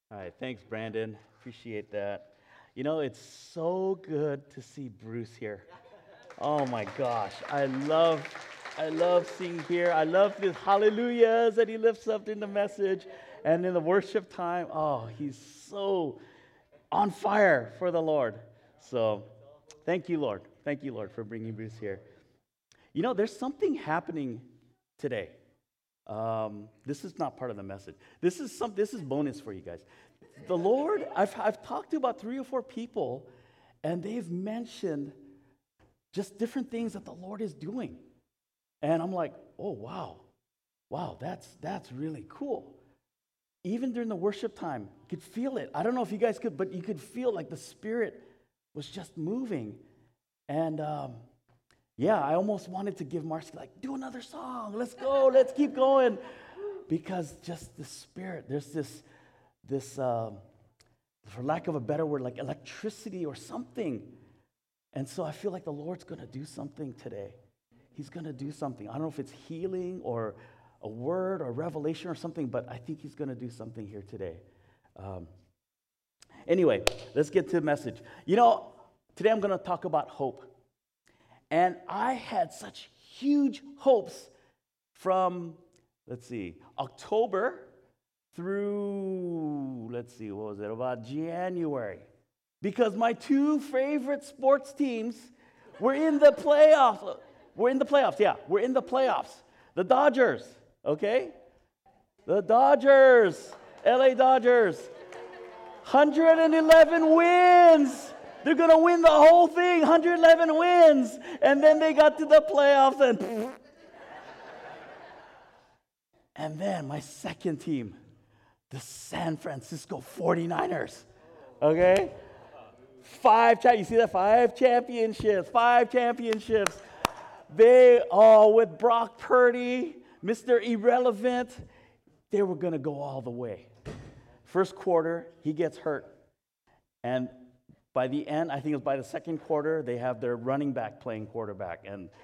All right, thanks, Brandon. Appreciate that. You know, it's so good to see Bruce here. Oh my gosh, I love seeing here. I love the hallelujahs that he lifts up in the message, and in the worship time. Oh, he's so on fire for the Lord. So, thank you, Lord. Thank you, Lord, for bringing Bruce here. You know, there's something happening today. This is not part of the message. This is bonus for you guys. The Lord, I've talked to about 3 or 4 people, and they've mentioned just different things that the Lord is doing. And I'm like, oh wow, that's really cool. Even during the worship time, you could feel it. I don't know if you guys could, but you could feel like the Spirit was just moving. And yeah, I almost wanted to give Marcy, like, do another song. Let's go. Let's keep going. Because just the Spirit, there's this for lack of a better word, like electricity or something. And so I feel like the Lord's going to do something today. He's going to do something. I don't know if it's healing or a word or revelation or something, but I think he's going to do something here today. Um, anyway, let's get to the message. You know, today I'm going to talk about hope. And I had such huge hopes from, October through, what was it, about January. Because my 2 favorite sports teams were in the playoffs. We're in the playoffs, yeah. We're in the playoffs. The Dodgers, okay? The Dodgers, LA Dodgers. 111 wins. They're going to win the whole thing, 111 wins. And then they got to the playoffs and then my second team, the San Francisco 49ers. Okay? You see that? 5 championships, 5 championships. They all, with Brock Purdy, Mr. Irrelevant, they were going to go all the way. First quarter, he gets hurt. And by the end, I think it was by the second quarter, they have their running back playing quarterback.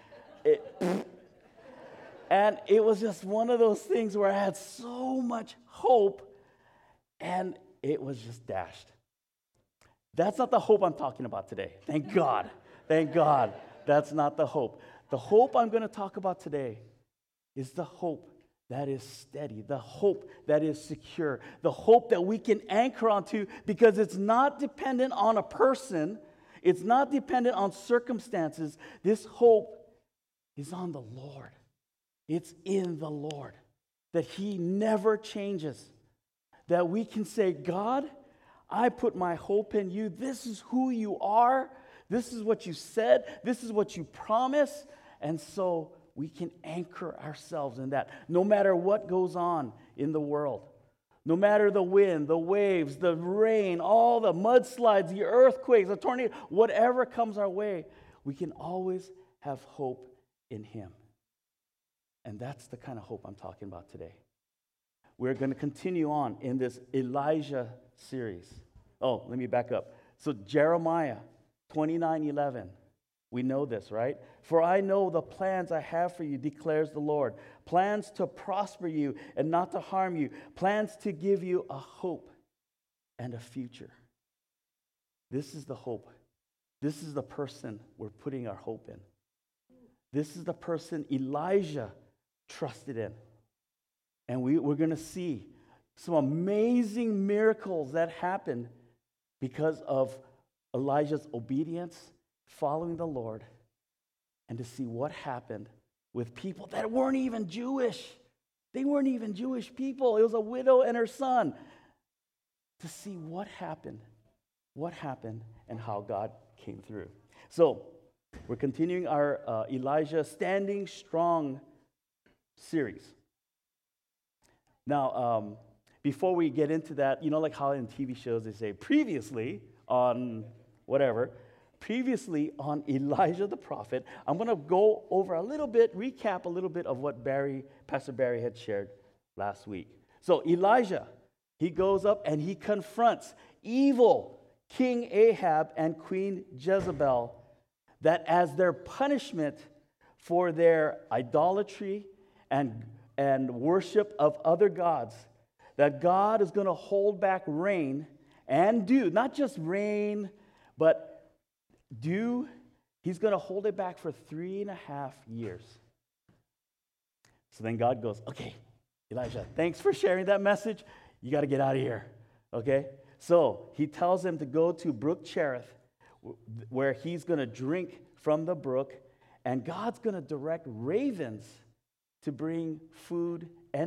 And it was just one of those things where I had so much hope, and it was just dashed. That's not the hope I'm talking about today. Thank God. Thank God. That's not the hope. The hope I'm going to talk about today is the hope that is steady, the hope that is secure, the hope that we can anchor onto because it's not dependent on a person, it's not dependent on circumstances. This hope is on the Lord. It's in the Lord, that He never changes, that we can say, God, I put my hope in you. This is who you are. This is what you said. This is what you promised. And so we can anchor ourselves in that. No matter what goes on in the world, no matter the wind, the waves, the rain, all the mudslides, the earthquakes, the tornado, whatever comes our way, we can always have hope in Him. And that's the kind of hope I'm talking about today. We're going to continue on in this Elijah series. Oh, let me back up. So Jeremiah 29:11. We know this, right? For I know the plans I have for you, declares the Lord. Plans to prosper you and not to harm you. Plans to give you a hope and a future. This is the hope. This is the person we're putting our hope in. This is the person Elijah trusted in. And we're going to see some amazing miracles that happened because of Elijah's obedience, following the Lord, and to see what happened with people that weren't even Jewish. They weren't even Jewish people. It was a widow and her son. To see what happened, and how God came through. So, we're continuing our Elijah Standing Strong series. Now, before we get into that, you know, like how in TV shows they say, previously on whatever, previously on Elijah the prophet, I'm going to go over a little bit, recap a little bit of what Pastor Barry had shared last week. So Elijah, he goes up and he confronts evil King Ahab and Queen Jezebel, that as their punishment for their idolatry and worship of other gods, that God is going to hold back rain and dew, not just rain, but dew. He's going to hold it back for 3.5 years. So then God goes, okay, Elijah, thanks for sharing that message. You got to get out of here, okay? So he tells him to go to Brook Cherith, where he's going to drink from the brook, and God's going to direct ravens to bring food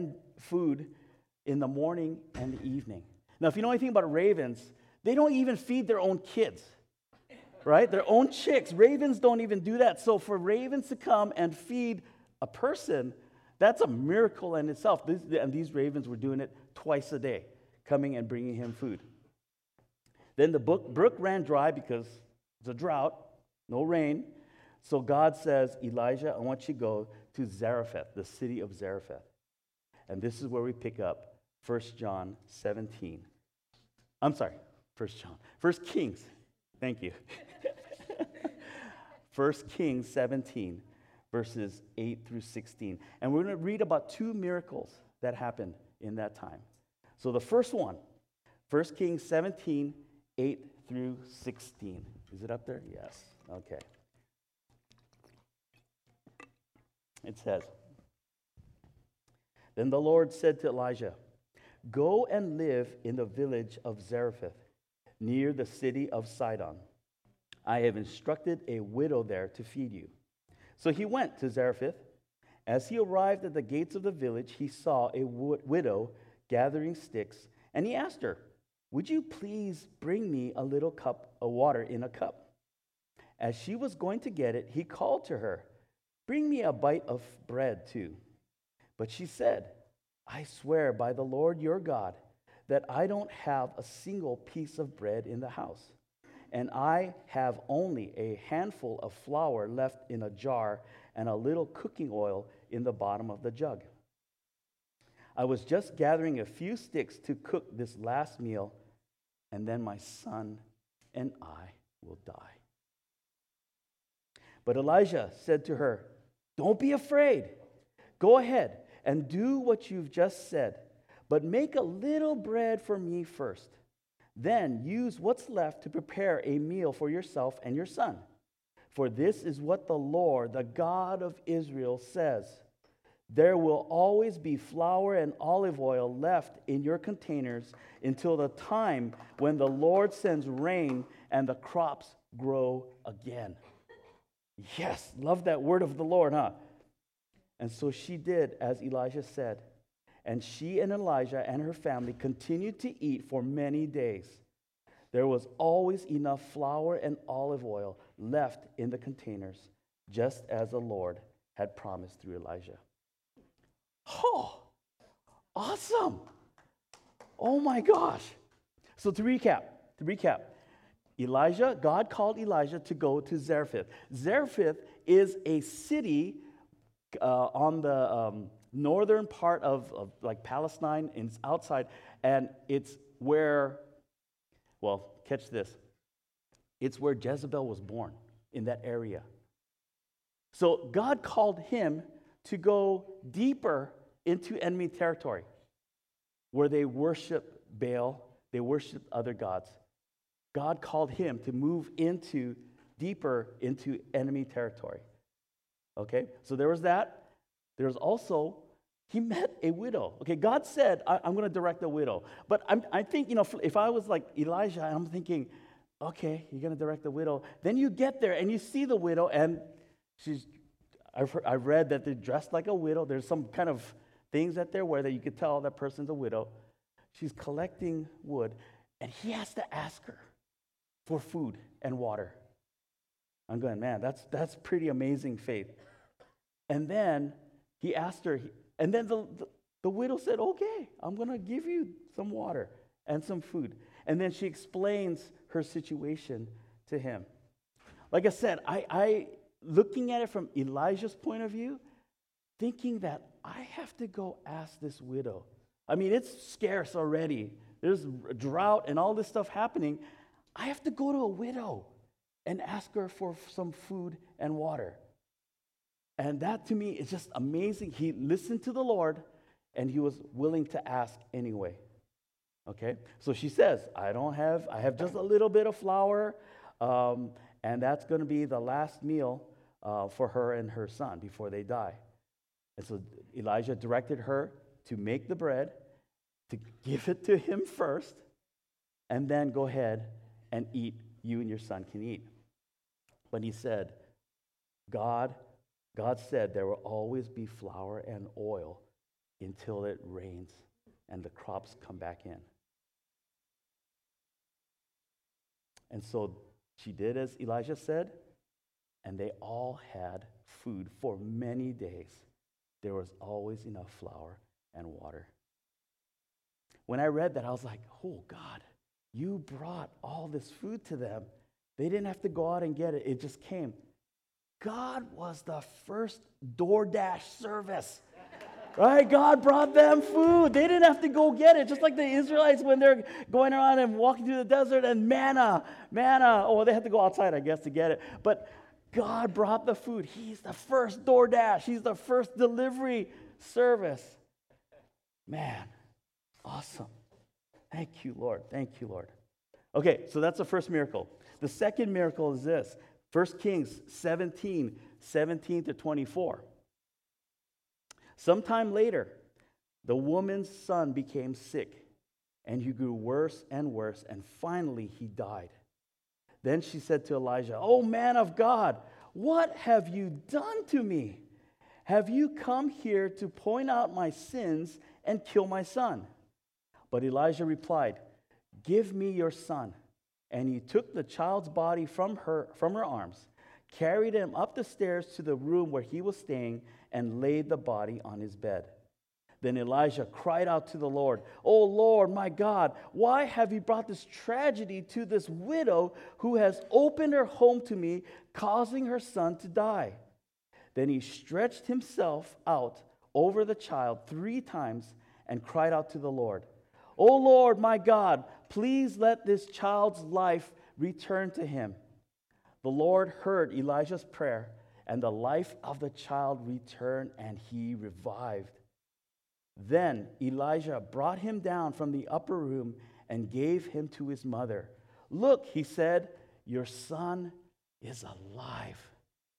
in the morning and the evening. Now, if you know anything about ravens, they don't even feed their own kids, right? Their own chicks. Ravens don't even do that. So for ravens to come and feed a person, that's a miracle in itself. And these ravens were doing it twice a day, coming and bringing him food. Then the brook ran dry because it's a drought, no rain. So God says, Elijah, I want you to go to Zarephath, the city of Zarephath. And this is where we pick up 1 John 17. I'm sorry, 1 Kings. Thank you. 1 Kings 17, verses 8 through 16. And we're going to read about 2 miracles that happened in that time. So the first one, 1 Kings 17, 8 through 16. Is it up there? Yes. Okay. It says, Then the Lord said to Elijah, Go and live in the village of Zarephath, near the city of Sidon. I have instructed a widow there to feed you. So he went to Zarephath. As he arrived at the gates of the village, he saw a widow gathering sticks, and he asked her, Would you please bring me a little cup of water in a cup? As she was going to get it, he called to her, Bring me a bite of bread too. But she said, I swear by the Lord your God that I don't have a single piece of bread in the house, and I have only a handful of flour left in a jar and a little cooking oil in the bottom of the jug. I was just gathering a few sticks to cook this last meal, and then my son and I will die. But Elijah said to her, Don't be afraid. Go ahead and do what you've just said, but make a little bread for me first. Then use what's left to prepare a meal for yourself and your son. For this is what the Lord, the God of Israel, says. There will always be flour and olive oil left in your containers until the time when the Lord sends rain and the crops grow again. Yes, love that word of the Lord, huh? And so she did as Elijah said. And she and Elijah and her family continued to eat for many days. There was always enough flour and olive oil left in the containers, just as the Lord had promised through Elijah. Oh, awesome. Oh my gosh. So to recap, God called Elijah to go to Zarephath. Zarephath is a city on the northern part of like Palestine, and it's outside, and it's where, well, catch this, it's where Jezebel was born, in that area. So God called him to go deeper into enemy territory, where they worship Baal, they worship other gods. God called him to move deeper into enemy territory. Okay, so there was that. There was also, he met a widow. Okay, God said, I'm going to direct a widow. But I think, if I was like Elijah, I'm thinking, okay, you're going to direct the widow. Then you get there and you see the widow, and I've read that they're dressed like a widow. There's some kind of things that they're wearing that you could tell that person's a widow. She's collecting wood, and he has to ask her for food and water. I'm going, man, that's pretty amazing faith. And then he asked her, and then the widow said, okay, I'm going to give you some water and some food. And then she explains her situation to him. Like I said, I looking at it from Elijah's point of view, thinking that I have to go ask this widow. I mean, it's scarce already. There's a drought and all this stuff happening. I have to go to a widow and ask her for some food and water. And that to me is just amazing. He listened to the Lord, and he was willing to ask anyway. Okay, so she says, I have just a little bit of flour, and that's going to be the last meal for her and her son before they die. And so Elijah directed her to make the bread, to give it to him first, and then go ahead and eat. You and your son can eat. But he said, God said there will always be flour and oil until it rains and the crops come back in. And so she did as Elijah said, and they all had food for many days. There was always enough flour and water. When I read that, I was like, oh, God, you brought all this food to them. They didn't have to go out and get it. It just came. God was the first DoorDash service. Right? God brought them food. They didn't have to go get it. Just like the Israelites when they're going around and walking through the desert and manna. Oh, they had to go outside, I guess, to get it. But God brought the food. He's the first DoorDash. He's the first delivery service. Man, awesome. Thank you, Lord. Thank you, Lord. Okay, so that's the first miracle. The second miracle is this. 1 Kings 17 to 24. Sometime later, the woman's son became sick, and he grew worse and worse, and finally he died. Then she said to Elijah, "Oh, man of God, what have you done to me? Have you come here to point out my sins and kill my son?" But Elijah replied, "Give me your son." And he took the child's body from her arms, carried him up the stairs to the room where he was staying, and laid the body on his bed. Then Elijah cried out to the Lord, "Oh Lord, my God, why have you brought this tragedy to this widow who has opened her home to me, causing her son to die?" Then he stretched himself out over the child 3 times and cried out to the Lord, "Oh Lord, my God, please let this child's life return to him." The Lord heard Elijah's prayer, and the life of the child returned, and he revived. Then Elijah brought him down from the upper room and gave him to his mother. "Look," he said, "your son is alive."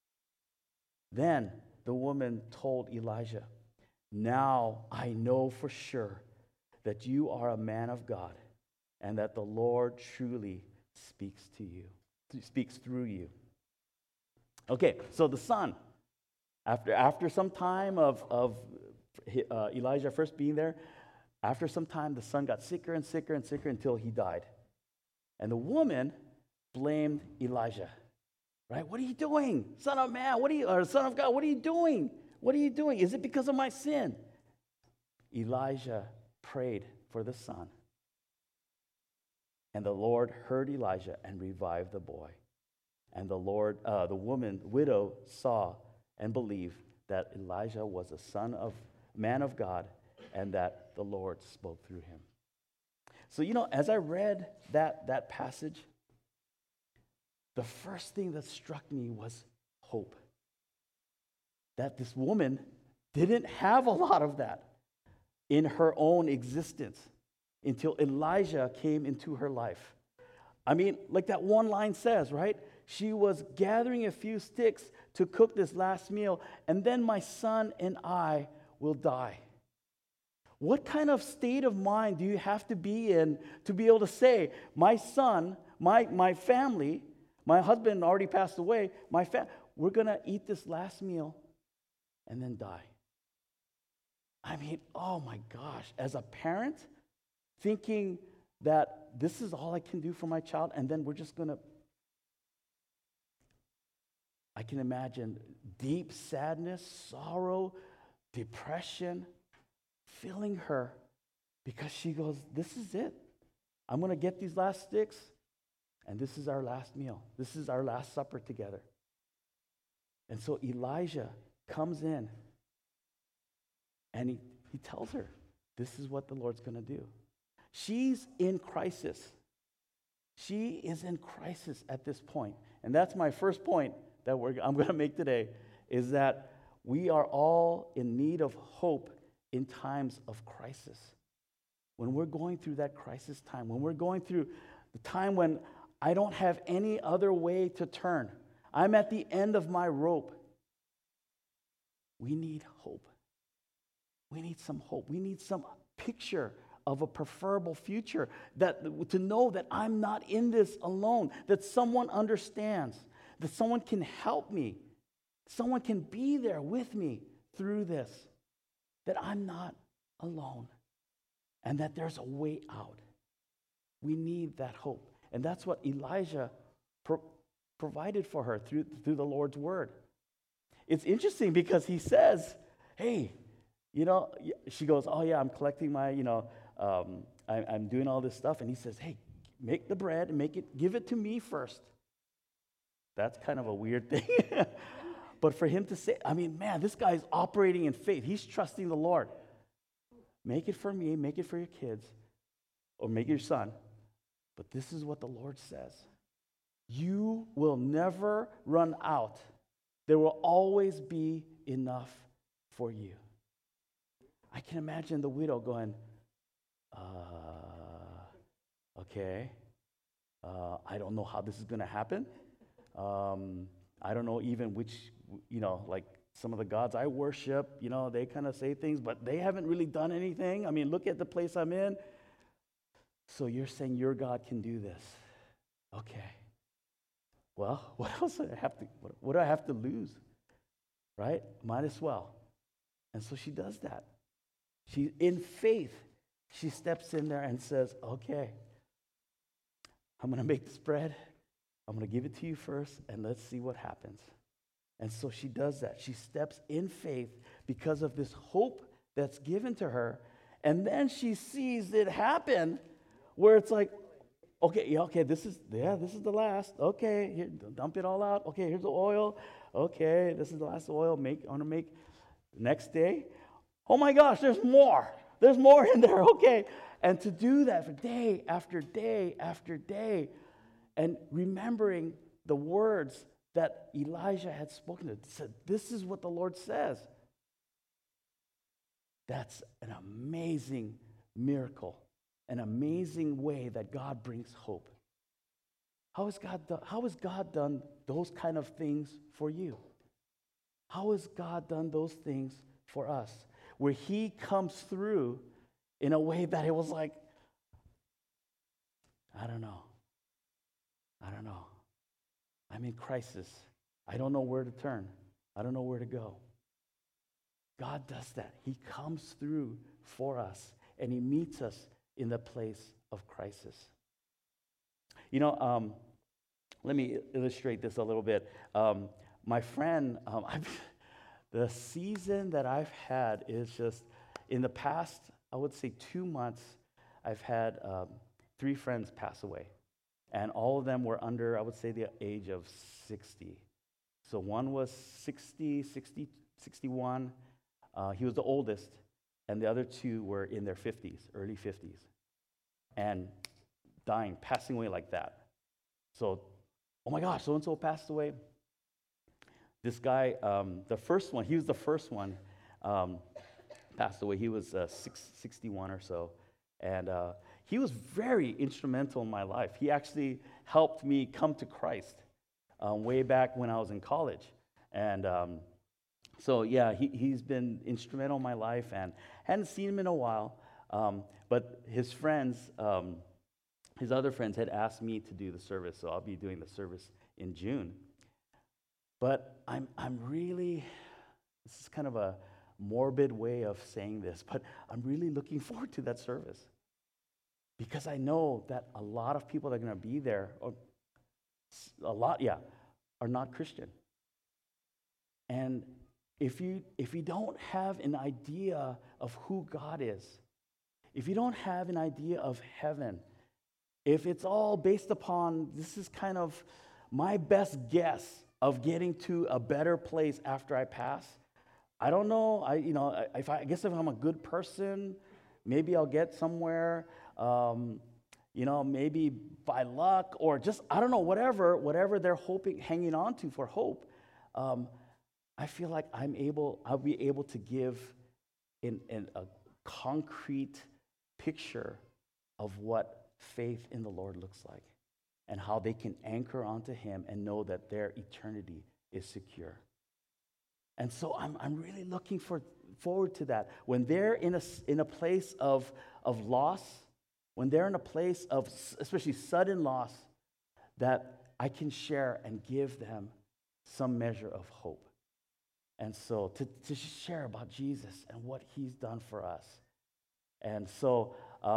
Then the woman told Elijah, "Now I know for sure that you are a man of God, and that the Lord truly speaks through you." Okay, so the son, after some time of Elijah first being there, after some time the son got sicker and sicker and sicker until he died. And the woman blamed Elijah. Right? "What are you doing? Son of man, or son of God, what are you doing? What are you doing? Is it because of my sin?" Elijah prayed for the son. And the Lord heard Elijah and revived the boy. And the widow saw and believed that Elijah was a man of God, and that the Lord spoke through him. So, as I read that passage, the first thing that struck me was hope. That this woman didn't have a lot of that in her own existence until Elijah came into her life. I mean, like that one line says, right? She was gathering a few sticks to cook this last meal, and then my son and I will die. What kind of state of mind do you have to be in to be able to say, my son, my family, my husband already passed away, we're going to eat this last meal and then die? I mean, oh my gosh, as a parent, thinking that this is all I can do for my child, and then we're just going to... I can imagine deep sadness, sorrow, depression filling her because she goes, this is it. I'm going to get these last sticks, and this is our last meal. This is our last supper together. And so Elijah comes in, and he tells her, this is what the Lord's going to do. She's in crisis. She is in crisis at this point. And that's my first point that I'm going to make today, is that we are all in need of hope in times of crisis. When we're going through that crisis time, when we're going through the time when I don't have any other way to turn, I'm at the end of my rope, we need hope. We need some hope. We need some picture of a preferable future, that to know that I'm not in this alone, that someone understands, that someone can help me, someone can be there with me through this, that I'm not alone, and that there's a way out. We need that hope. And that's what Elijah provided for her through the Lord's word. It's interesting because he says, hey, she goes, oh yeah, I'm collecting my, I'm doing all this stuff. And he says, hey, make the bread and give it to me first. That's kind of a weird thing. But for him to say, man, this guy's operating in faith. He's trusting the Lord. Make it for me, make it for your kids, or make it your son. But this is what the Lord says. You will never run out. There will always be enough for you. I can imagine the widow going, okay, I don't know how this is going to happen. I don't know even which, like some of the gods I worship, they kind of say things, but they haven't really done anything. Look at the place I'm in. So you're saying your God can do this. Okay. Well, what else do I have to, what do I have to lose? Right? Might as well. And so she does that. She, in faith, she steps in there and says, okay, I'm going to make this bread. I'm going to give it to you first, and let's see what happens. And so she does that. She steps in faith because of this hope that's given to her. And then she sees it happen where it's like, okay, this is the last. Okay, here, dump it all out. Okay, here's the oil. Okay, this is the last oil. I want to make next day. Oh my gosh, there's more. There's more in there. Okay. And to do that for day after day after day, and remembering the words that Elijah had spoken to, said, this is what the Lord says. That's an amazing miracle, an amazing way that God brings hope. How has God done those kind of things for you? How has God done those things for us? Where he comes through in a way that it was like, I don't know. I'm in crisis. I don't know where to turn. I don't know where to go. God does that. He comes through for us, and he meets us in the place of crisis. Let me illustrate this a little bit. My friend, the season that I've had is just, in the past, I would say 2 months, I've had 3 friends pass away. And all of them were under, I would say, the age of 60. So one was 61. He was the oldest. And the other 2 were in their 50s, early 50s. And dying, passing away like that. So, oh my gosh, so-and-so passed away. This guy, the first one, he was the first one, passed away. He was 61 or so. And he was very instrumental in my life. He actually helped me come to Christ way back when I was in college. And so, yeah, he's been instrumental in my life, and hadn't seen him in a while. But his friends, his other friends had asked me to do the service, so I'll be doing the service in June. But I'm really, this is kind of a morbid way of saying this, but I'm really looking forward to that service. Because I know that a lot of people that are going to be there, are not Christian. And if you don't have an idea of who God is, if you don't have an idea of heaven, if it's all based upon, this is kind of my best guess of getting to a better place after I pass, I don't know. I guess if I'm a good person, maybe I'll get somewhere. Maybe by luck or just, I don't know, whatever they're hanging on to for hope. I feel like I'll be able to give in a concrete picture of what faith in the Lord looks like and how they can anchor onto him and know that their eternity is secure. And so I'm really looking forward to that. When they're in a place of loss, when they're in a place of especially sudden loss, that I can share and give them some measure of hope. And so to share about Jesus and what he's done for us. And so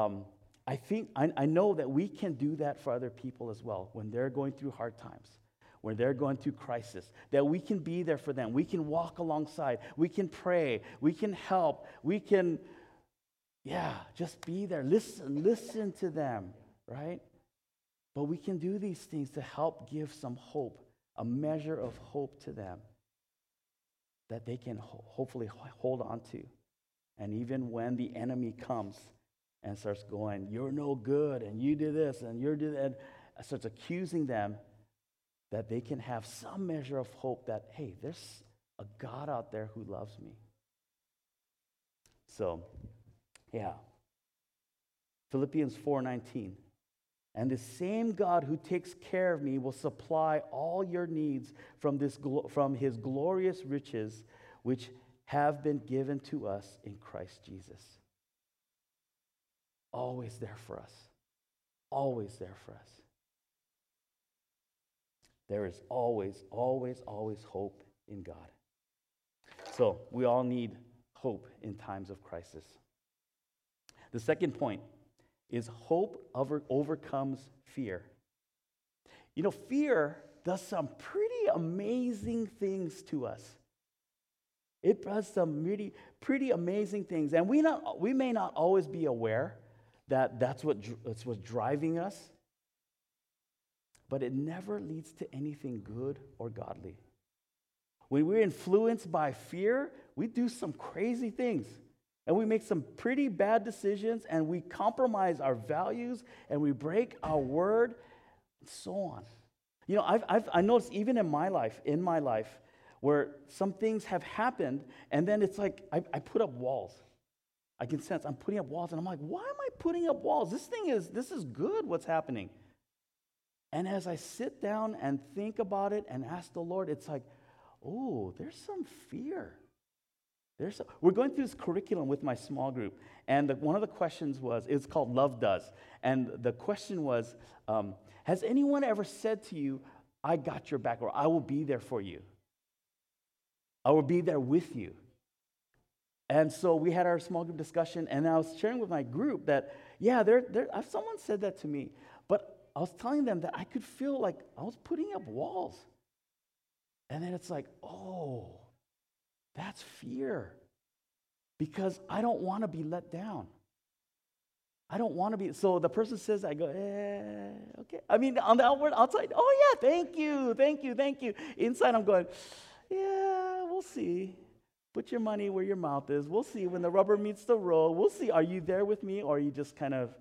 I know that we can do that for other people as well when they're going through hard times, when they're going through crisis, that we can be there for them. We can walk alongside. We can pray. We can help. We can, just be there. Listen to them, right? But we can do these things to help give some hope, a measure of hope to them that they can hopefully hold on to. And even when the enemy comes and starts going, you're no good, and you do this, and you do that, and starts accusing them, that they can have some measure of hope that, hey, there's a God out there who loves me. So, Philippians 4:19. And the same God who takes care of me will supply all your needs from his glorious riches, which have been given to us in Christ Jesus. Always there for us. Always there for us. There is always, always, always hope in God. So we all need hope in times of crisis. The second point is hope overcomes fear. You know, fear does some pretty amazing things to us. It does some pretty amazing things. And we may not always be aware that that's what's driving us, but it never leads to anything good or godly. When we're influenced by fear, we do some crazy things. And we make some pretty bad decisions, and we compromise our values, and we break our word, and so on. You know, I noticed even in my life, where some things have happened, and then it's like I put up walls. I can sense I'm putting up walls, and I'm like, why am I putting up walls? This is good what's happening. And as I sit down and think about it and ask the Lord, it's like, oh, there's some fear. We're going through this curriculum with my small group, and one of the questions it's called Love Does, and the question was, has anyone ever said to you, I got your back, or I will be there for you? I will be there with you. And so we had our small group discussion, and I was sharing with my group that, someone said that to me, but I was telling them that I could feel like I was putting up walls. And then it's like, oh, that's fear, because I don't want to be let down. I don't want to be. So the person says, I go, okay. I mean, on the outward, outside, oh yeah, thank you. Inside, I'm going, yeah, we'll see. Put your money where your mouth is. We'll see when the rubber meets the road. We'll see. Are you there with me, or are you just kind of?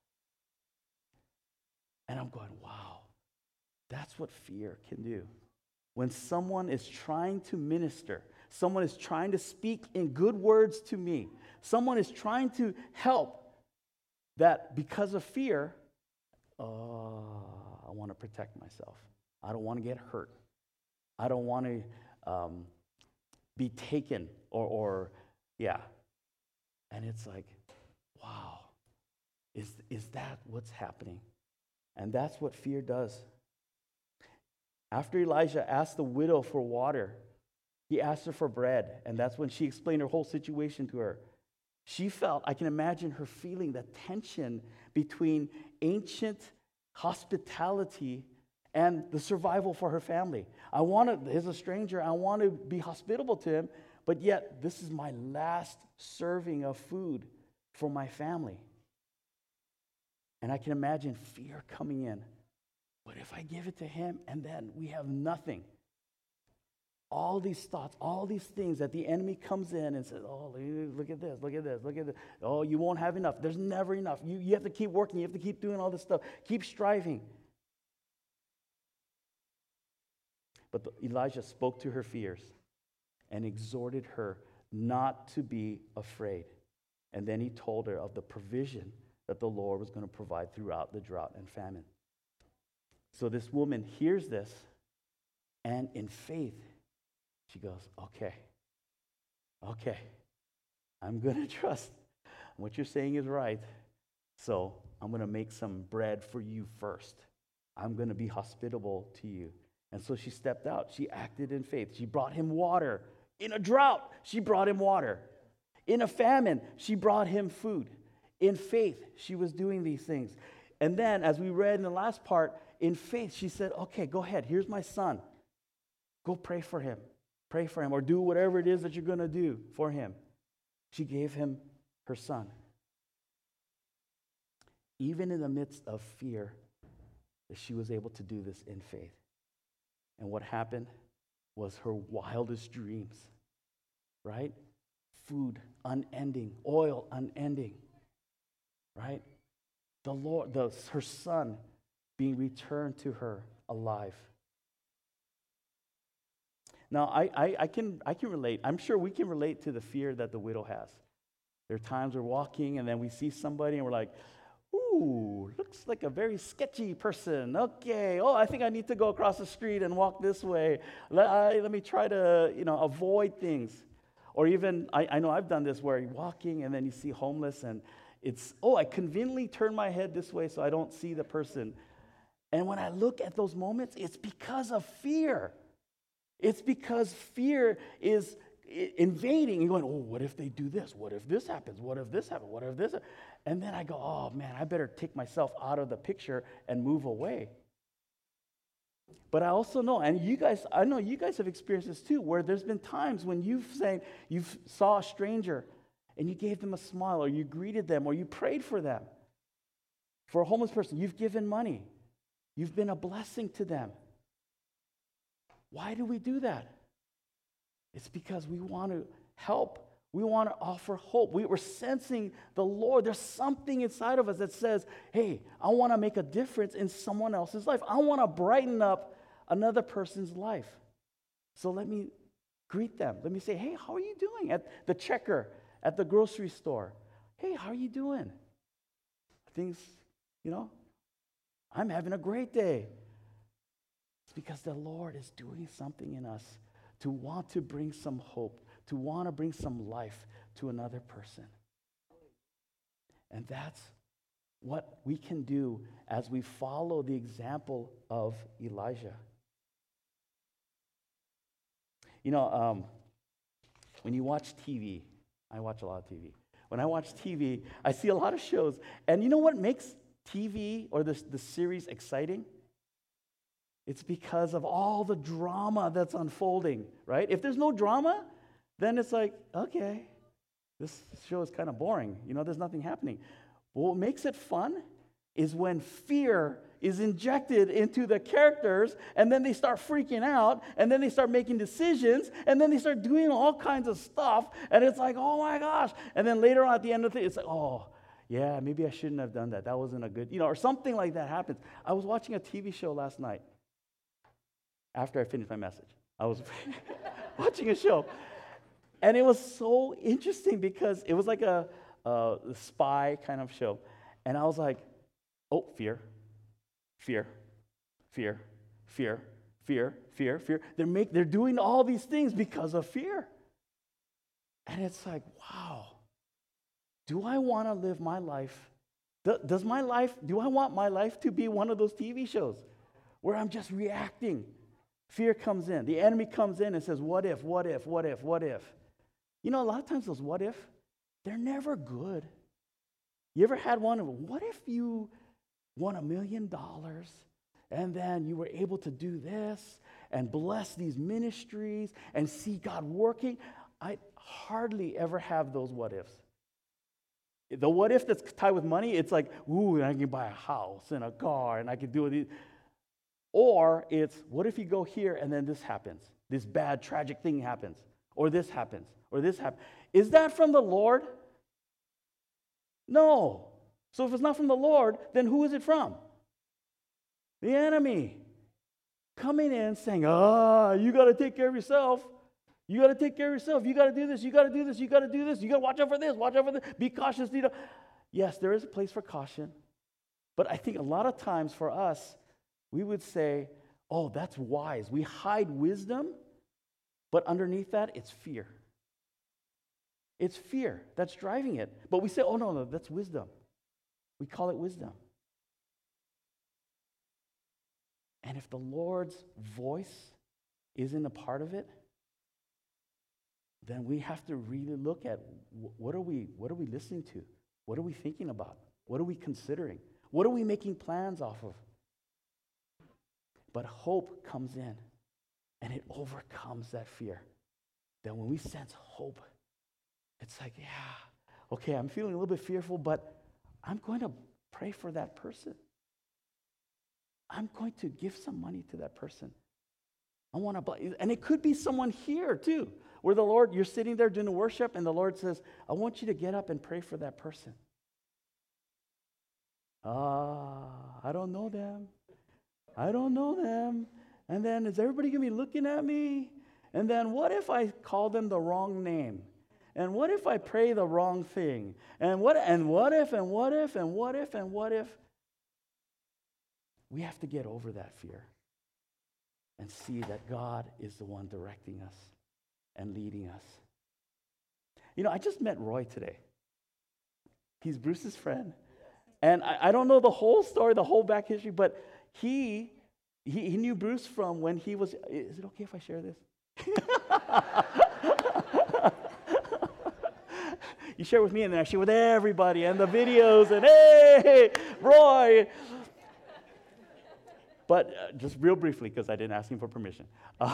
And I'm going, wow, that's what fear can do. When someone is trying to minister, someone is trying to speak in good words to me, someone is trying to help, that because of fear, I want to protect myself. I don't want to get hurt. I don't want to be taken or. And it's like, wow, is that what's happening? And that's what fear does. After Elijah asked the widow for water, he asked her for bread, and that's when she explained her whole situation to her. She felt, I can imagine her feeling the tension between ancient hospitality and the survival for her family. As a stranger, I want to be hospitable to him, but yet this is my last serving of food for my family. And I can imagine fear coming in. But if I give it to him and then we have nothing, all these thoughts, all these things that the enemy comes in and says, oh, look at this. Oh, you won't have enough. There's never enough. You have to keep working. You have to keep doing all this stuff. Keep striving. But Elijah spoke to her fears and exhorted her not to be afraid. And then he told her of the provision that the Lord was going to provide throughout the drought and famine. So this woman hears this, and in faith, she goes, okay, I'm going to trust. What you're saying is right. So I'm going to make some bread for you first. I'm going to be hospitable to you. And so she stepped out. She acted in faith. She brought him water. In a drought, she brought him water. In a famine, she brought him food. In faith, she was doing these things. And then, as we read in the last part, in faith, she said, okay, go ahead. Here's my son. Go pray for him. Pray for him, or do whatever it is that you're going to do for him. She gave him her son. Even in the midst of fear, that she was able to do this in faith. And what happened was her wildest dreams, right? Food unending, oil unending, right? The Lord, her son being returned to her alive. Now, I can relate. I'm sure we can relate to the fear that the widow has. There are times we're walking and then we see somebody and we're like, ooh, looks like a very sketchy person. Okay, I think I need to go across the street and walk this way. Let me try to, avoid things. Or even, I know I've done this where you're walking and then you see homeless and it's, I conveniently turn my head this way so I don't see the person. And when I look at those moments, it's because of fear. It's because fear is invading. You're going, what if they do this? What if this happens? What if this happens? What if this? And then I go, oh man, I better take myself out of the picture and move away. But I also know, and I know you guys have experienced this too, where there's been times when you saw a stranger and you gave them a smile, or you greeted them, or you prayed for them. For a homeless person, you've given money. You've been a blessing to them. Why do we do that? It's because we want to help. We want to offer hope. We're sensing the Lord. There's something inside of us that says, hey, I want to make a difference in someone else's life. I want to brighten up another person's life. So let me greet them. Let me say, hey, how are you doing? At the checker, at the grocery store. Hey, how are you doing? Things, I'm having a great day. It's because the Lord is doing something in us to want to bring some hope, to want to bring some life to another person. And that's what we can do as we follow the example of Elijah. When you watch TV, I watch a lot of TV. When I watch TV, I see a lot of shows. And you know what makes TV or the series exciting? It's because of all the drama that's unfolding, right? If there's no drama, then it's like, okay, this show is kind of boring. There's nothing happening. But what makes it fun is when fear is injected into the characters, and then they start freaking out, and then they start making decisions, and then they start doing all kinds of stuff, and it's like, oh my gosh. And then later on at the end of it, it's like, oh, yeah, maybe I shouldn't have done that. That wasn't a good, or something like that happens. I was watching a TV show last night. After I finished my message, I was watching a show. And it was so interesting because it was like a spy kind of show. And I was like, fear. They're doing all these things because of fear. And it's like, wow. Do I want to live my life? Do I want my life to be one of those TV shows where I'm just reacting? Fear comes in. The enemy comes in and says, what if? A lot of times those what if, they're never good. You ever had one of, what if you won $1 million and then you were able to do this and bless these ministries and see God working? I hardly ever have those what ifs. The what if that's tied with money, it's like, ooh, I can buy a house and a car and I can do it. Or it's, what if you go here and then this happens? This bad, tragic thing happens. Or this happens. Or this happens. Is that from the Lord? No. So if it's not from the Lord, then who is it from? The enemy. Coming in saying, you got to take care of yourself. You got to take care of yourself. You got to do this. You got to do this. You got to do this. You got to watch out for this. Watch out for this. Be cautious. Yes, there is a place for caution. But I think a lot of times for us, we would say, oh, that's wise. We hide wisdom, but underneath that, it's fear. It's fear that's driving it. But we say, oh, no, that's wisdom. We call it wisdom. And if the Lord's voice isn't a part of it, then we have to really look at what are we listening to? What are we thinking about? What are we considering? What are we making plans off of? But hope comes in, and it overcomes that fear. That when we sense hope, it's like, yeah, okay, I'm feeling a little bit fearful, but I'm going to pray for that person. I'm going to give some money to that person. I want to, and it could be someone here too, where the Lord, you're sitting there doing the worship, and the Lord says, I want you to get up and pray for that person. I don't know them. I don't know them. And then is everybody going to be looking at me? And then what if I call them the wrong name? And what if I pray the wrong thing? And what if? We have to get over that fear and see that God is the one directing us and leading us. You know, I just met Roy today. He's Bruce's friend. And I don't know the whole story, the whole back history, but he knew Bruce from when he was, is it okay if I share this? You share with me, and then I share with everybody, and the videos, and hey, Roy. But just real briefly, because I didn't ask him for permission.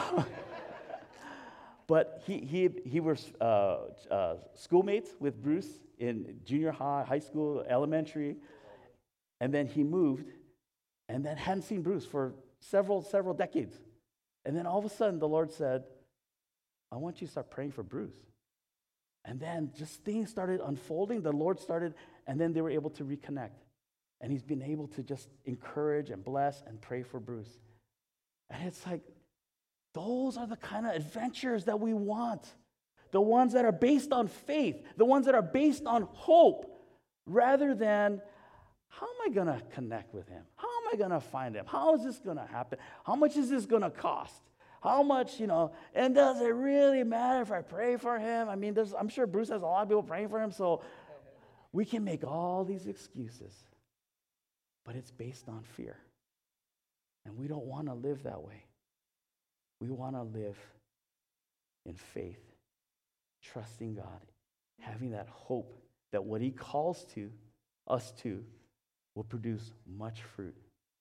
But he was schoolmates with Bruce in junior high, high school, elementary, and then he moved, and then hadn't seen Bruce for several decades. And then all of a sudden, the Lord said, I want you to start praying for Bruce. And then just things started unfolding. The Lord started, and then they were able to reconnect. And he's been able to just encourage and bless and pray for Bruce. And it's like, those are the kind of adventures that we want. The ones that are based on faith. The ones that are based on hope. Rather than, how am I going to connect with him? How am I going to find him? How is this going to happen? How much is this going to cost? How much, and does it really matter if I pray for him? I mean, I'm sure Bruce has a lot of people praying for him, so we can make all these excuses. But it's based on fear. And we don't want to live that way. We want to live in faith, trusting God, having that hope that what he calls to us to will produce much fruit.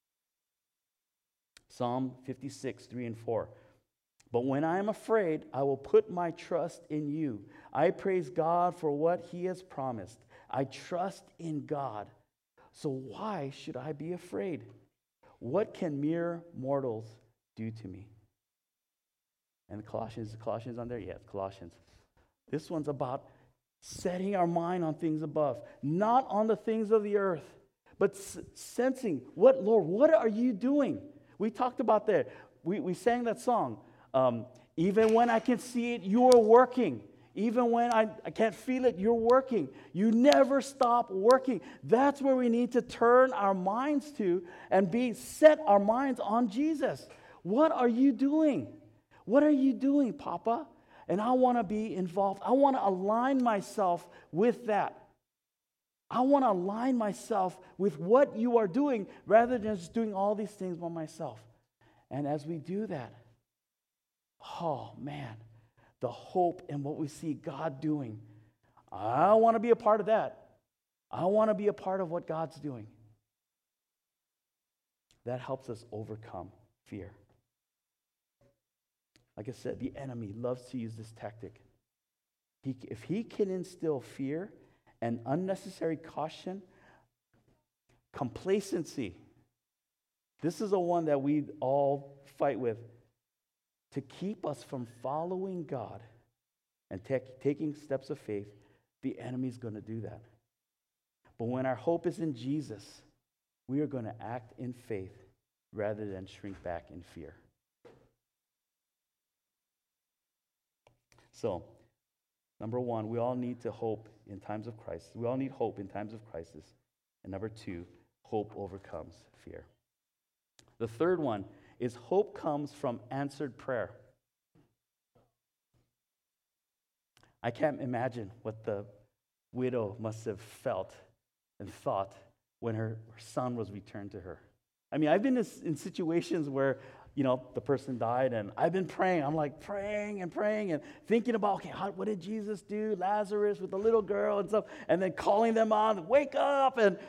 Psalm 56, 3 and 4. But when I am afraid, I will put my trust in you. I praise God for what he has promised. I trust in God. So why should I be afraid? What can mere mortals do to me? And Colossians on there? Yes, Colossians. This one's about setting our mind on things above, not on the things of the earth, but sensing, Lord, what are you doing? We talked about that. We sang that song. Even when I can see it, you are working. Even when I can't feel it, you're working. You never stop working. That's where we need to turn our minds to and set our minds on Jesus. What are you doing? What are you doing, Papa? And I want to be involved. I want to align myself with that. I want to align myself with what you are doing rather than just doing all these things by myself. And as we do that, oh man, the hope and what we see God doing. I want to be a part of that. I want to be a part of what God's doing. That helps us overcome fear. Like I said, the enemy loves to use this tactic. If he can instill fear and unnecessary caution, complacency, this is the one that we all fight with, to keep us from following God and taking steps of faith. The enemy's going to do that. But when our hope is in Jesus, we are going to act in faith rather than shrink back in fear. So, number one, we all need to hope in times of crisis. We all need hope in times of crisis. And number two, hope overcomes fear. The third one is hope comes from answered prayer. I can't imagine what the widow must have felt and thought when her son was returned to her. I mean, I've been in situations where, the person died, and I've been praying. I'm like praying and praying and thinking about, okay, what did Jesus do? Lazarus with the little girl and stuff, and then calling them on, wake up. And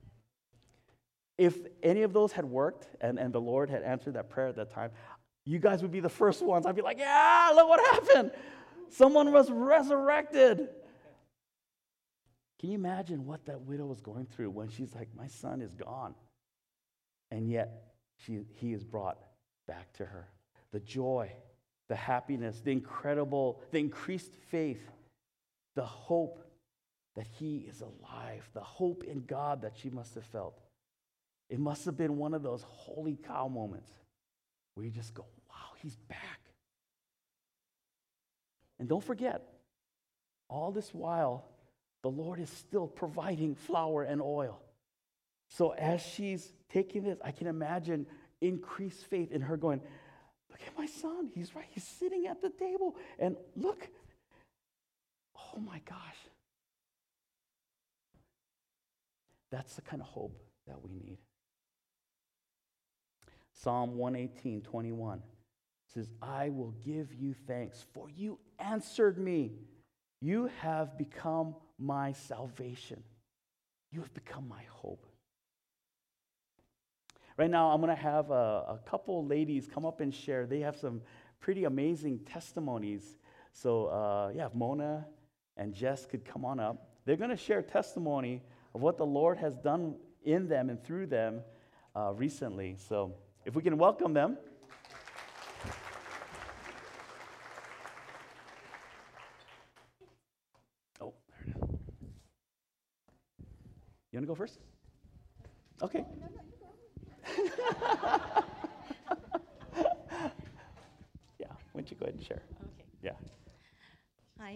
if any of those had worked and the Lord had answered that prayer at that time, you guys would be the first ones. I'd be like, yeah, look what happened. Someone was resurrected. Can you imagine what that widow was going through when she's like, my son is gone? And yet, he is brought back to her. The joy, the happiness, the increased faith, the hope that he is alive, the hope in God that she must have felt. It must have been one of those holy cow moments where you just go, wow, he's back. And don't forget, all this while, the Lord is still providing flour and oil. So as she's taking this, I can imagine increased faith in her going, look at my son. He's right. He's sitting at the table. And look. Oh my gosh. That's the kind of hope that we need. Psalm 118:21 says, I will give you thanks, for you answered me. You have become my salvation. You have become my hope. Right now, I'm going to have a couple ladies come up and share. They have some pretty amazing testimonies. So, if Mona and Jess could come on up. They're going to share testimony of what the Lord has done in them and through them recently. So, if we can welcome them. Oh, there it is. You want to go first? Okay. Yeah, why don't you go ahead and share? Okay. Yeah. Hi.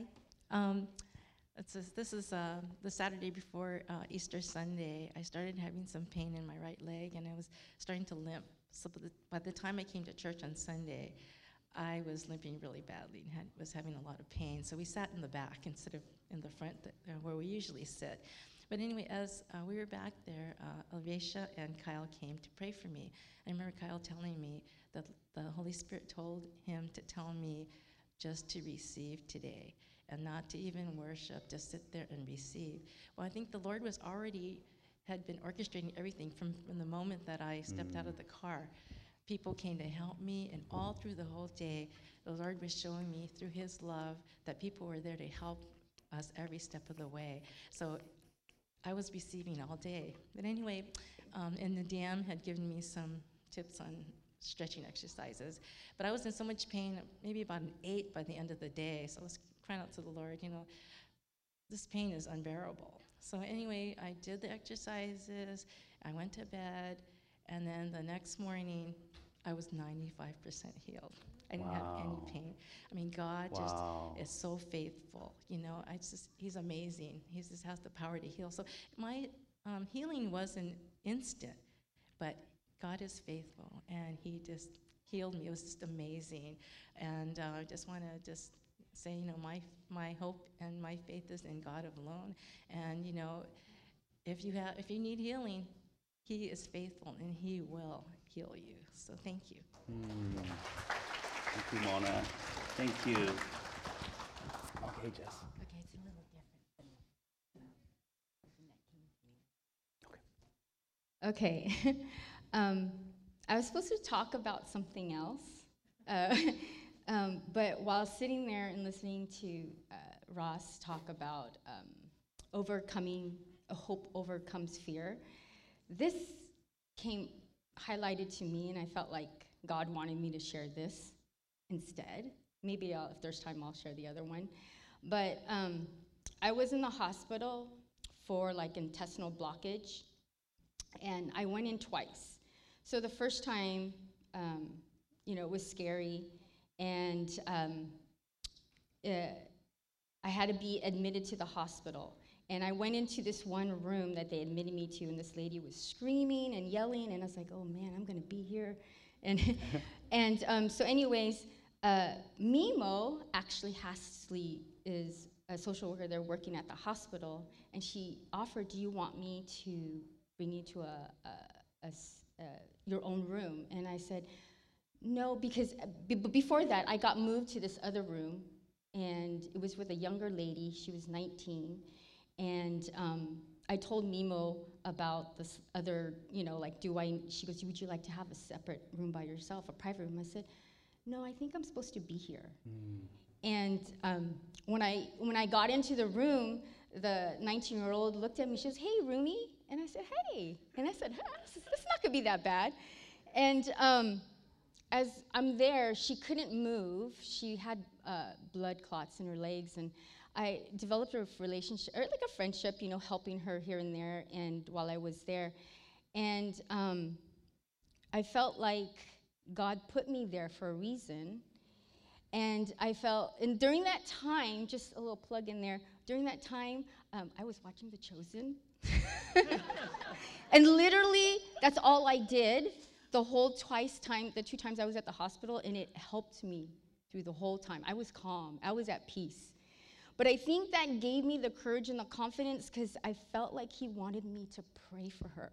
This is the Saturday before Easter Sunday. I started having some pain in my right leg, and I was starting to limp. So by the time I came to church on Sunday, I was limping really badly and was having a lot of pain. So we sat in the back instead of in the front where we usually sit. But anyway, as we were back there, Alvesia and Kyle came to pray for me. I remember Kyle telling me that the Holy Spirit told him to tell me just to receive today and not to even worship, just sit there and receive. Well, I think the Lord had been orchestrating everything from the moment that I stepped out of the car. People came to help me, and all through the whole day, the Lord was showing me through his love that people were there to help us every step of the way. So I was receiving all day. But anyway, and the DeAnne had given me some tips on stretching exercises. But I was in so much pain, maybe about an 8 by the end of the day. So I was crying out to the Lord, this pain is unbearable. So anyway, I did the exercises, I went to bed, and then the next morning, I was 95% healed. I didn't have any pain. I mean, God just is so faithful. He's amazing. He just has the power to heal. So my healing wasn't instant, but God is faithful, and he just healed me. It was just amazing. And I just want to say, my hope and my faith is in God alone. And, if you need healing, he is faithful, and he will heal you. So thank you. Thank you, Mona. Thank you. Okay, Jess. Okay, it's a little different than something that came to me. Okay. I was supposed to talk about something else, but while sitting there and listening to Ross talk about hope overcomes fear, this came highlighted to me, and I felt like God wanted me to share this instead. Maybe if there's time, I'll share the other one. But I was in the hospital for intestinal blockage, and I went in twice. So the first time, it was scary, and I had to be admitted to the hospital. And I went into this one room that they admitted me to, and this lady was screaming and yelling, and I was like, oh man, I'm gonna be here. And, so anyways, Mimo actually is a social worker there working at the hospital, and she offered, do you want me to bring you to your own room? And I said, no, because before that, I got moved to this other room, and it was with a younger lady. She was 19, and I told Mimo about this other, like, she goes, would you like to have a separate room by yourself, a private room? I said, no, I think I'm supposed to be here. And when I got into the room, the 19-year-old looked at me, she goes, hey, Rumi. And I said, hey. And I said, this is not gonna be that bad. And as I'm there, she couldn't move. She had blood clots in her legs, and I developed a relationship, or like a friendship, helping her here and there, and while I was there. And I felt like God put me there for a reason. And and during that time, just a little plug in there, during that time, I was watching The Chosen. And literally, that's all I did the two times I was at the hospital, and it helped me through the whole time. I was calm, I was at peace. But I think that gave me the courage and the confidence because I felt like he wanted me to pray for her.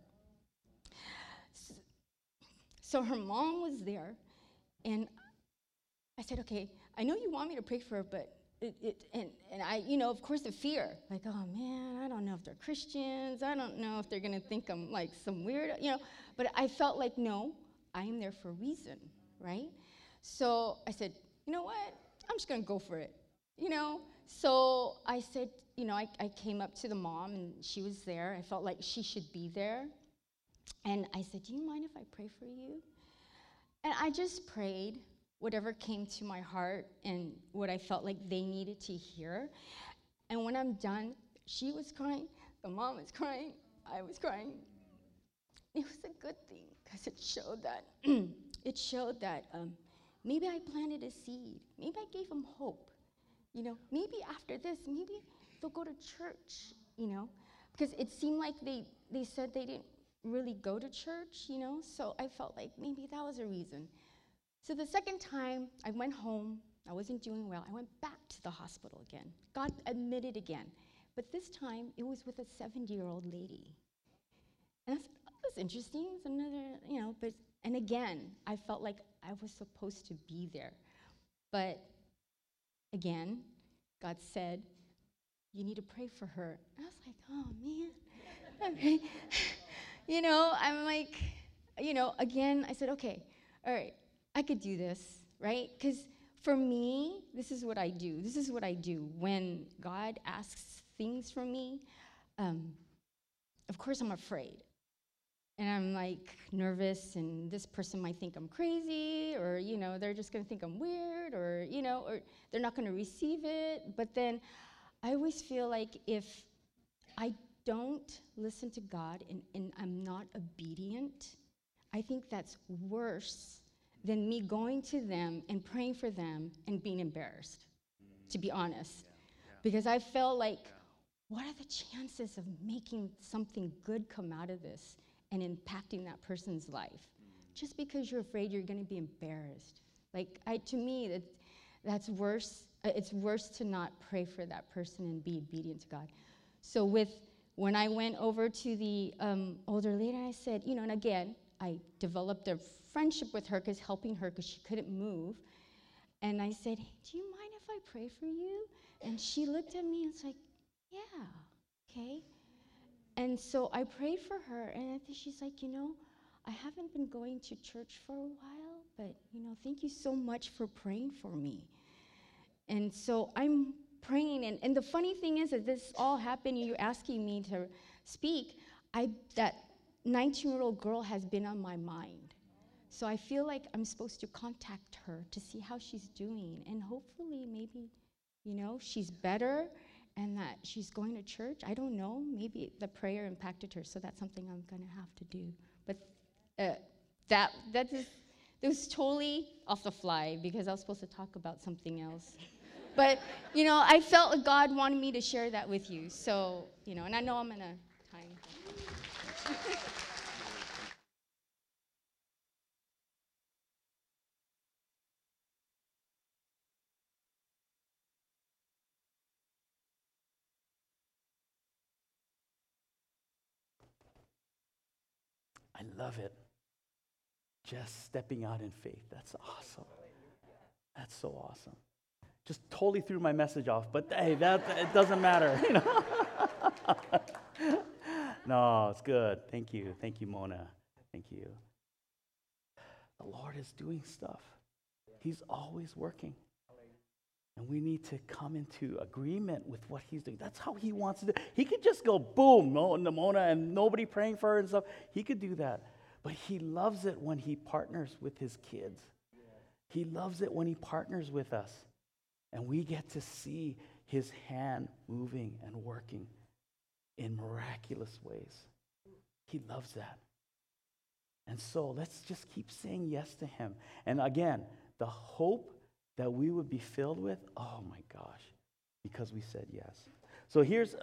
So her mom was there, and I said, okay, I know you want me to pray for her, but and I, of course the fear, like, oh man, I don't know if they're Christians, I don't know if they're gonna think I'm like some weird, but I felt like, no, I am there for a reason, right? So I said, you know what, I'm just gonna go for it, So I said, I came up to the mom, and she was there. I felt like she should be there. And I said, do you mind if I pray for you? And I just prayed whatever came to my heart and what I felt like they needed to hear. And when I'm done, she was crying, the mom was crying, I was crying. It was a good thing because it showed that maybe I planted a seed. Maybe I gave them hope. Maybe after this, maybe they'll go to church, because it seemed like they said they didn't really go to church, so I felt like maybe that was a reason. So the second time I went home, I wasn't doing well. I went back to the hospital again, got admitted again. But this time, it was with a 70-year-old lady. And I said, oh, that's interesting. It's another, and again, I felt like I was supposed to be there. But again, God said, you need to pray for her. And I was like, oh, man. Okay. I'm like, again, I said, okay, all right, I could do this, right? Because for me, this is what I do. This is what I do when God asks things from me. Of course, I'm afraid. And I'm like nervous, and this person might think I'm crazy, or, they're just gonna think I'm weird, or, or they're not gonna receive it. But then I always feel like if I don't listen to God and I'm not obedient, I think that's worse than me going to them and praying for them and being embarrassed, to be honest. Because I felt like, what are the chances of making something good come out of this and impacting that person's life? Just because you're afraid you're gonna be embarrassed. Like, to me, that's worse. It's worse to not pray for that person and be obedient to God. So when I went over to the older lady, I said, and again, I developed a friendship with her, helping her because she couldn't move. And I said, hey, do you mind if I pray for you? And she looked at me and was like, yeah, okay. And so I prayed for her, and I think she's like, I haven't been going to church for a while, but, thank you so much for praying for me. And so I'm praying, and the funny thing is that this all happened, you asking me to speak, that 19-year-old girl has been on my mind. So I feel like I'm supposed to contact her to see how she's doing, and hopefully maybe, she's better and that she's going to church. I don't know, maybe the prayer impacted her, so that's something I'm gonna have to do. But it was totally off the fly because I was supposed to talk about something else. But, I felt like God wanted me to share that with you. So, and I know I'm in a time. I love it. Just stepping out in faith. That's awesome. That's so awesome. Just totally threw my message off, but hey, it doesn't matter. No, it's good. Thank you, Mona. Thank you. The Lord is doing stuff. He's always working. And we need to come into agreement with what he's doing. That's how he wants to do. He could just go boom, Mona, and nobody praying for her and stuff. He could do that. But he loves it when he partners with his kids. He loves it when he partners with us. And we get to see his hand moving and working in miraculous ways. He loves that. And so let's just keep saying yes to him. And again, the hope that we would be filled with, oh my gosh, because we said yes. So here's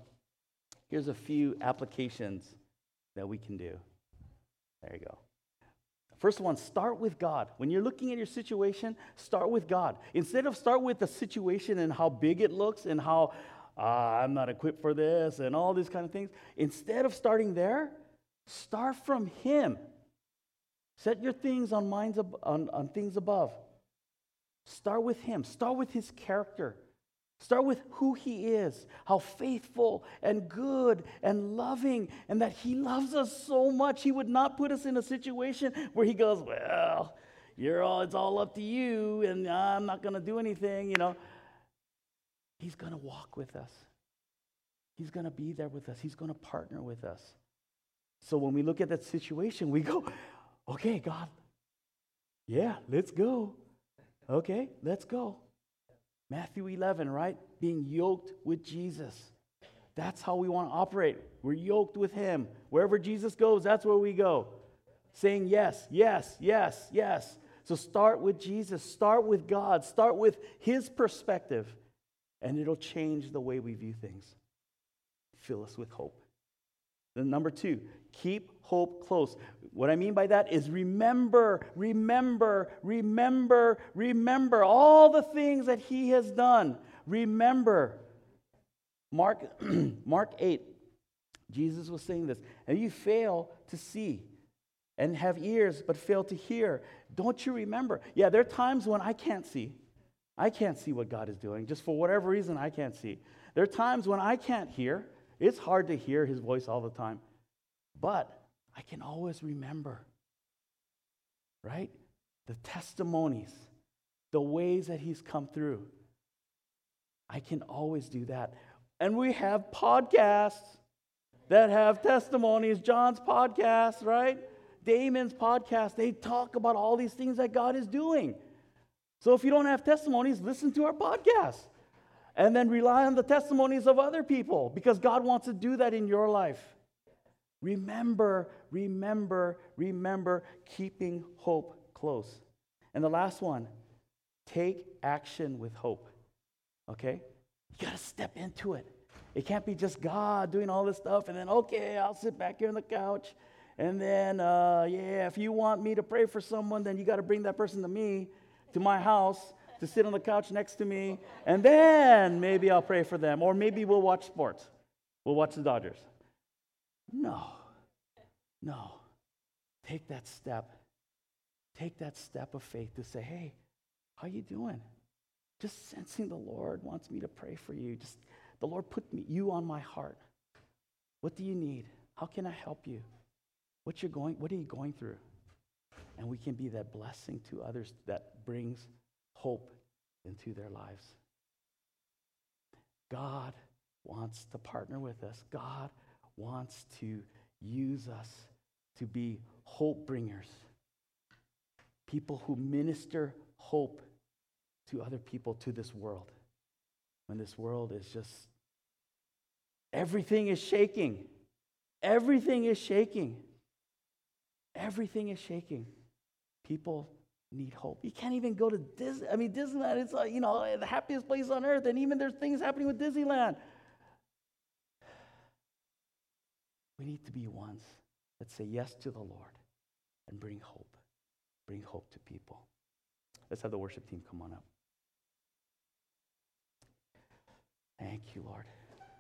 a few applications that we can do. There you go. First one, start with God. When you're looking at your situation, start with God. Instead of start with the situation and how big it looks and how I'm not equipped for this and all these kind of things, instead of starting there, start from him. Set your things on things above. Start with him. Start with his character. Start with who he is, how faithful and good and loving, and that he loves us so much. He would not put us in a situation where he goes, well, it's all up to you, and I'm not going to do anything, He's going to walk with us. He's going to be there with us. He's going to partner with us. So when we look at that situation, we go, okay, God, yeah, let's go. Okay, let's go. Matthew 11, right? Being yoked with Jesus. That's how we want to operate. We're yoked with him. Wherever Jesus goes, that's where we go. Saying yes, yes, yes, yes. So start with Jesus. Start with God. Start with his perspective. And it'll change the way we view things. Fill us with hope. Then number 2, keep hope close. What I mean by that is remember all the things that he has done. Remember. Mark 8, Jesus was saying this. And you fail to see and have ears but fail to hear. Don't you remember? Yeah, there are times when I can't see. I can't see what God is doing. Just for whatever reason, I can't see. There are times when I can't hear. It's hard to hear his voice all the time. But I can always remember, right? The testimonies, the ways that he's come through. I can always do that. And we have podcasts that have testimonies. John's podcast, right? Damon's podcast. They talk about all these things that God is doing. So if you don't have testimonies, listen to our podcast. And then rely on the testimonies of other people, because God wants to do that in your life. Remember, keeping hope close. And the last one, take action with hope. Okay? You got to step into it. It can't be just God doing all this stuff and then, okay, I'll sit back here on the couch. And then, if you want me to pray for someone, then you got to bring that person to me, to my house, to sit on the couch next to me, and then maybe I'll pray for them, or maybe we'll watch sports. We'll watch the Dodgers. No. Take that step. Take that step of faith to say, hey, how you doing? Just sensing the Lord wants me to pray for you. Just the Lord put you on my heart. What do you need? How can I help you? What are you going through? And we can be that blessing to others that brings hope into their lives. God wants to partner with us. God wants to use us to be hope bringers. People who minister hope to other people, to this world. When this world is just, everything is shaking. Everything is shaking. Everything is shaking. People need hope. You can't even go to Disney. I mean, Disneyland, it's like, the happiest place on earth, and even there's things happening with Disneyland. We need to be ones that say yes to the Lord and bring hope. Bring hope to people. Let's have the worship team come on up. Thank you, Lord.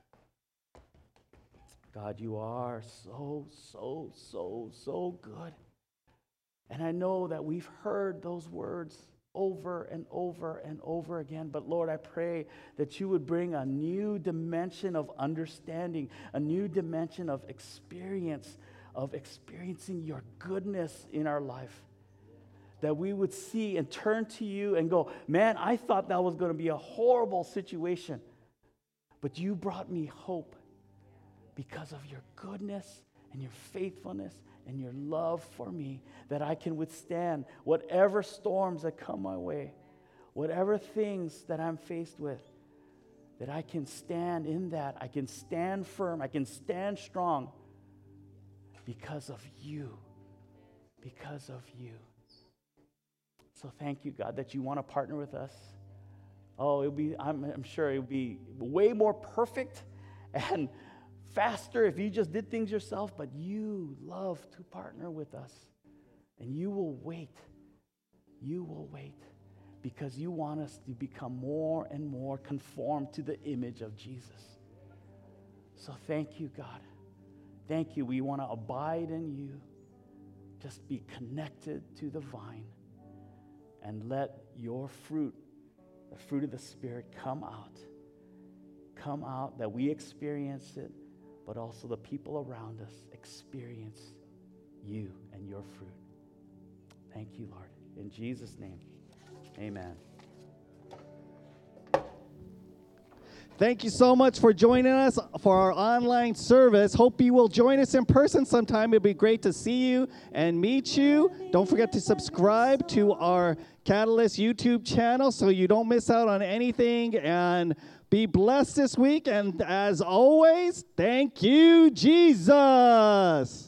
God, you are so, so, so, so good. And I know that we've heard those words over and over and over again. But Lord, I pray that you would bring a new dimension of understanding, a new dimension of experience, of experiencing your goodness in our life. That we would see and turn to you and go, man, I thought that was going to be a horrible situation. But you brought me hope because of your goodness and your faithfulness and your love for me, that I can withstand whatever storms that come my way, whatever things that I'm faced with, that I can stand in that. I can stand firm. I can stand strong because of you. Because of you. So thank you, God, that you want to partner with us. Oh, I'm sure it would be way more perfect and faster if you just did things yourself, but you love to partner with us. And you will wait. You will wait because you want us to become more and more conformed to the image of Jesus. So thank you, God. Thank you. We want to abide in you. Just be connected to the vine and let your fruit, the fruit of the Spirit, come out. Come out, that we experience it, but also the people around us experience you and your fruit. Thank you, Lord. In Jesus' name, amen. Thank you so much for joining us for our online service. Hope you will join us in person sometime. It'll be great to see you and meet you. Don't forget to subscribe to our Catalyst YouTube channel so you don't miss out on anything. And be blessed this week. And as always, thank you, Jesus.